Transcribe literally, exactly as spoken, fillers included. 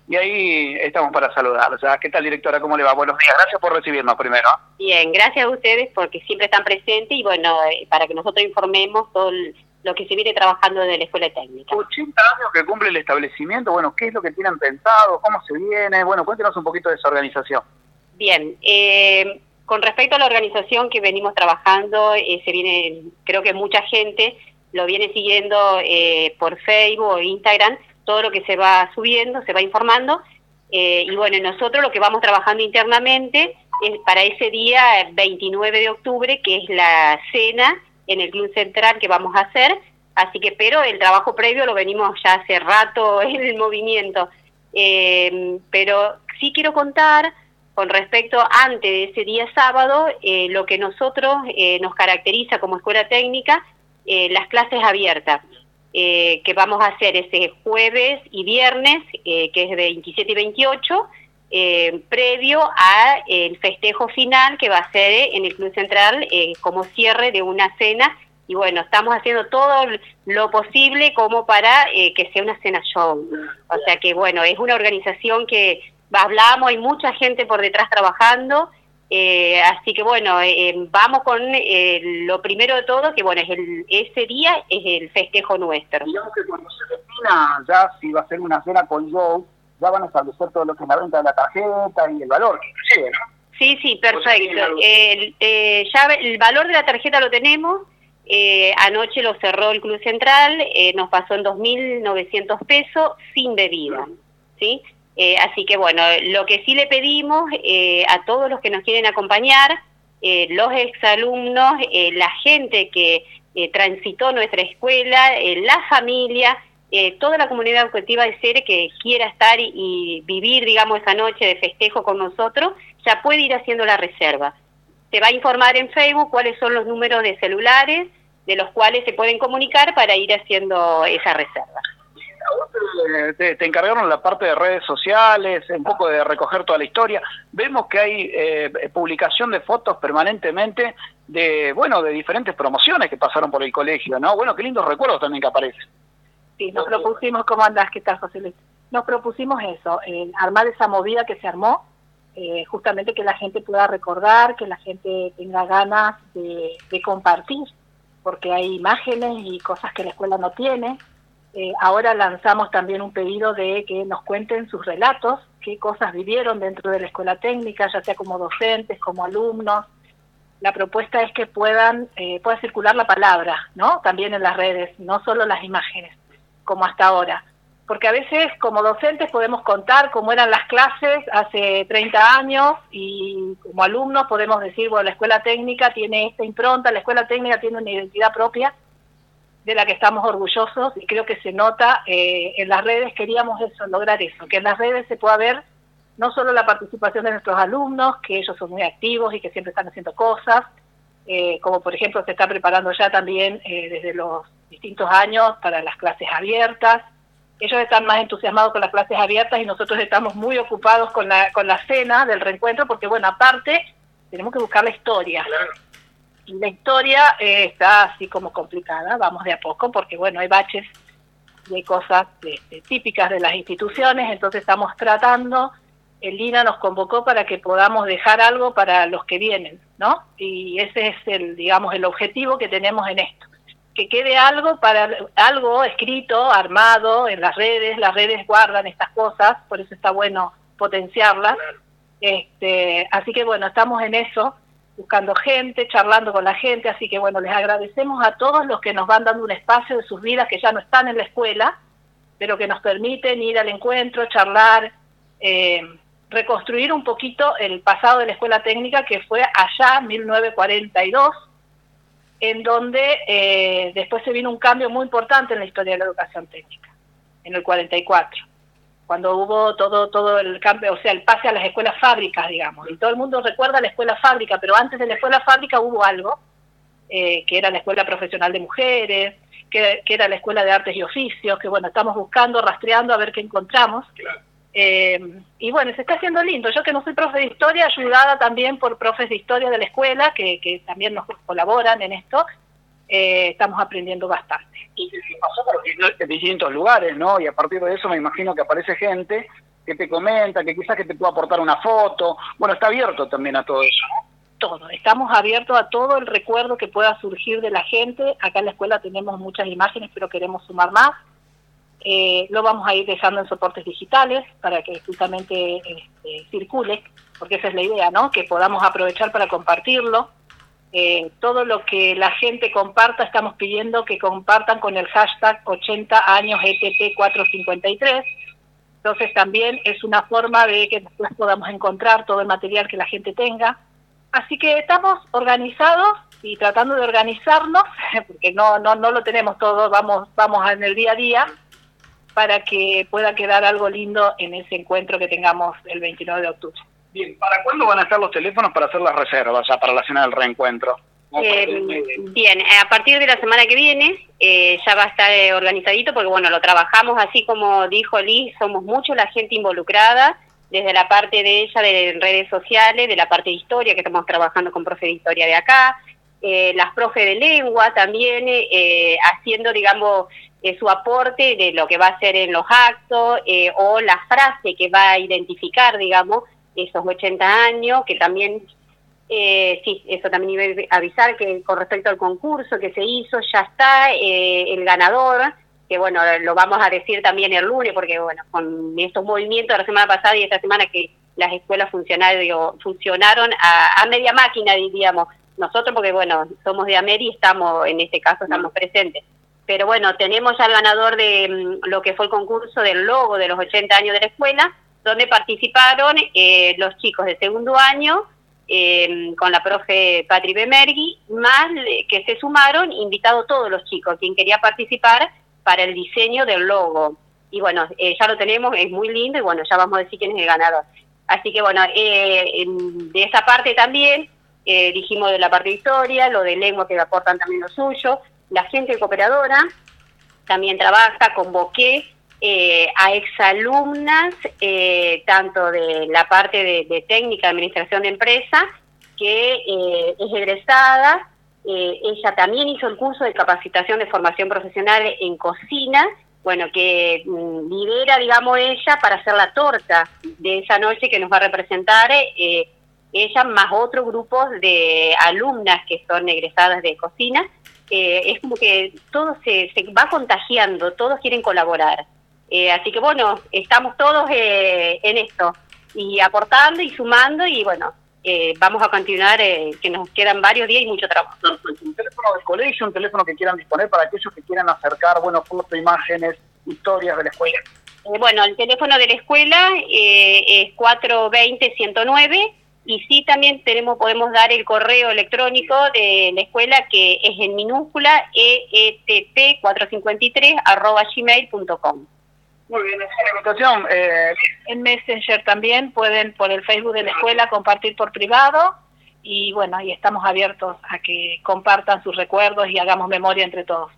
y ahí estamos para saludar. O sea, ¿qué tal, directora? ¿Cómo le va? Buenos días, gracias por recibirnos primero. Bien, gracias a ustedes porque siempre están presentes y bueno, para que nosotros informemos todo lo que se viene trabajando de la Escuela Técnica. ochenta años que cumple el establecimiento, bueno, ¿qué es lo que tienen pensado? ¿Cómo se viene? Bueno, cuéntenos un poquito de esa organización. Bien, eh, con respecto a la organización que venimos trabajando, eh, se viene, creo que mucha gente lo viene siguiendo eh, por Facebook o Instagram, todo lo que se va subiendo, se va informando, eh, y bueno, nosotros lo que vamos trabajando internamente es para ese día veintinueve de octubre, que es la cena en el Club Central que vamos a hacer, así que, pero el trabajo previo lo venimos ya hace rato en el movimiento, eh, pero sí quiero contar con respecto antes de ese día sábado, eh, lo que nosotros eh, nos caracteriza como Escuela Técnica, eh, las clases abiertas, eh, que vamos a hacer ese jueves y viernes, eh, que es veintisiete y veintiocho, eh, previo a el festejo final que va a ser en el Club Central eh, como cierre de una cena. Y bueno, estamos haciendo todo lo posible como para eh, que sea una cena show. O sea que bueno, es una organización que hablamos, hay mucha gente por detrás trabajando, eh, así que bueno, eh, vamos con eh, lo primero de todo, que bueno, es el, ese día es el festejo nuestro. Digamos que cuando se defina ya si va a ser una cena con show, ya van a establecer todo lo que es la venta de la tarjeta y el valor que inclusive, ¿no? Sí, sí, perfecto. El, eh, ya el valor de la tarjeta lo tenemos, eh, anoche lo cerró el Club Central, eh, nos pasó en dos mil novecientos pesos sin bebida, ¿sí? Eh, así que bueno, lo que sí le pedimos eh, a todos los que nos quieren acompañar, eh, los exalumnos, eh, la gente que eh, transitó nuestra escuela, eh, la familia, eh, toda la comunidad educativa de Cere que quiera estar y, y vivir, digamos, esa noche de festejo con nosotros, ya puede ir haciendo la reserva. Se va a informar en Facebook cuáles son los números de celulares de los cuales se pueden comunicar para ir haciendo esa reserva. Te, te encargaron la parte de redes sociales, un poco de recoger toda la historia. Vemos que hay eh, publicación de fotos permanentemente de, bueno, de diferentes promociones que pasaron por el colegio, ¿no? Bueno, qué lindos recuerdos también que aparecen. Sí, nos propusimos, ¿cómo andás? ¿Qué tal, José Luis? Nos propusimos eso, eh, armar esa movida que se armó, eh, justamente que la gente pueda recordar, que la gente tenga ganas de, de compartir, porque hay imágenes y cosas que la escuela no tiene. Eh, ahora lanzamos también un pedido de que nos cuenten sus relatos, qué cosas vivieron dentro de la escuela técnica, ya sea como docentes, como alumnos. La propuesta es que puedan eh, pueda circular la palabra, ¿no? También en las redes, no solo las imágenes, como hasta ahora. Porque a veces como docentes podemos contar cómo eran las clases hace treinta años y como alumnos podemos decir, bueno, la escuela técnica tiene esta impronta, la escuela técnica tiene una identidad propia, de la que estamos orgullosos y creo que se nota eh, en las redes. Queríamos eso, lograr eso, que en las redes se pueda ver no solo la participación de nuestros alumnos, que ellos son muy activos y que siempre están haciendo cosas, eh, como por ejemplo se está preparando ya también eh, desde los distintos años para las clases abiertas. Ellos están más entusiasmados con las clases abiertas y nosotros estamos muy ocupados con la, con la cena del reencuentro, porque bueno, aparte tenemos que buscar la historia. Claro. Y la historia eh, está así como complicada, vamos de a poco, porque bueno, hay baches y hay cosas este, típicas de las instituciones, entonces estamos tratando, el I N A nos convocó para que podamos dejar algo para los que vienen, ¿no? Y ese es el, digamos, el objetivo que tenemos en esto, que quede algo para algo escrito, armado en las redes, las redes guardan estas cosas, por eso está bueno potenciarlas, este, así que bueno, estamos en eso, buscando gente, charlando con la gente, así que bueno, les agradecemos a todos los que nos van dando un espacio de sus vidas que ya no están en la escuela, pero que nos permiten ir al encuentro, charlar, eh, reconstruir un poquito el pasado de la escuela técnica, que fue allá, mil novecientos cuarenta y dos, en donde eh, después se vino un cambio muy importante en la historia de la educación técnica, en el cuarenta y cuatro. Cuando hubo todo todo el cambio, o sea, el pase a las escuelas fábricas, digamos, y todo el mundo recuerda la escuela fábrica, pero antes de la escuela fábrica hubo algo, eh, que era la Escuela Profesional de Mujeres, que, que era la Escuela de Artes y Oficios, que bueno, estamos buscando, rastreando a ver qué encontramos, claro. eh, y bueno, se está haciendo lindo. Yo que no soy profe de historia, ayudada también por profes de historia de la escuela, que, que también nos colaboran en esto, eh, estamos aprendiendo bastante. Y pasó por distintos lugares, ¿no? Y a partir de eso me imagino que aparece gente que te comenta, que quizás que te pueda aportar una foto. Bueno, está abierto también a todo eso, ¿no? Todo, estamos abiertos a todo el recuerdo que pueda surgir de la gente. Acá en la escuela tenemos muchas imágenes, pero queremos sumar más. Eh, lo vamos a ir dejando en soportes digitales para que justamente este, circule, porque esa es la idea, ¿no? Que podamos aprovechar para compartirlo. Eh, todo lo que la gente comparta, estamos pidiendo que compartan con el hashtag ochenta años E T P cuatrocientos cincuenta y tres. Entonces también es una forma de que después podamos encontrar todo el material que la gente tenga. Así que estamos organizados y tratando de organizarnos, porque no no no lo tenemos todo, vamos vamos en el día a día, para que pueda quedar algo lindo en ese encuentro que tengamos el veintinueve de octubre. Bien, ¿para cuándo van a estar los teléfonos para hacer las reservas, ya para la cena del reencuentro? Eh, bien, a partir de la semana que viene eh, ya va a estar eh, organizadito, porque bueno, lo trabajamos así como dijo Liz, somos mucho la gente involucrada, desde la parte de ella de redes sociales, de la parte de historia, que estamos trabajando con profe de historia de acá, eh, las profe de lengua también, eh, haciendo, digamos, eh, su aporte de lo que va a ser en los actos, eh, o la frase que va a identificar, digamos, esos ochenta años, que también, eh, sí, eso también iba a avisar que con respecto al concurso que se hizo, ya está eh, el ganador, que bueno, lo vamos a decir también el lunes, porque bueno, con estos movimientos de la semana pasada y esta semana que las escuelas funcionaron, digo, funcionaron a, a media máquina, diríamos, nosotros porque bueno, somos de Ameri y estamos, en este caso estamos presentes. Pero bueno, tenemos ya el ganador de um, lo que fue el concurso del logo de los ochenta años de la escuela, donde participaron eh, los chicos de segundo año, eh, con la profe Patri Bemergui, más eh, que se sumaron, invitado todos los chicos, quien quería participar para el diseño del logo. Y bueno, eh, ya lo tenemos, es muy lindo, y bueno, ya vamos a decir quién es el ganador. Así que bueno, eh, de esa parte también, eh, dijimos de la parte de historia, lo de lengua que aportan también lo suyo, la gente cooperadora también trabaja, convoqué eh, a exalumnas, eh, tanto de la parte de, de técnica de administración de empresas, que eh, es egresada, eh, ella también hizo el curso de capacitación de formación profesional en cocina, bueno, que mm, lidera, digamos, ella para hacer la torta de esa noche que nos va a representar eh, ella, más otro grupo de alumnas que son egresadas de cocina. Eh, es como que todo se, se va contagiando, todos quieren colaborar. Eh, así que bueno, estamos todos eh, en esto, y aportando y sumando, y bueno, eh, vamos a continuar, eh, que nos quedan varios días y mucho trabajo. Un teléfono del colegio, un teléfono que quieran disponer para aquellos que quieran acercar, bueno, fotos, imágenes, historias de la escuela. Eh, bueno, el teléfono de la escuela eh, es cuatro dos cero, uno cero nueve, y sí también tenemos podemos dar el correo electrónico de la escuela, que es en minúscula e e t p cuatrocientos cincuenta y tres arroba gmail punto com. Muy bien, esa es la invitación. Eh, en Messenger también pueden, por el Facebook de la escuela, compartir por privado, y bueno, y estamos abiertos a que compartan sus recuerdos y hagamos memoria entre todos.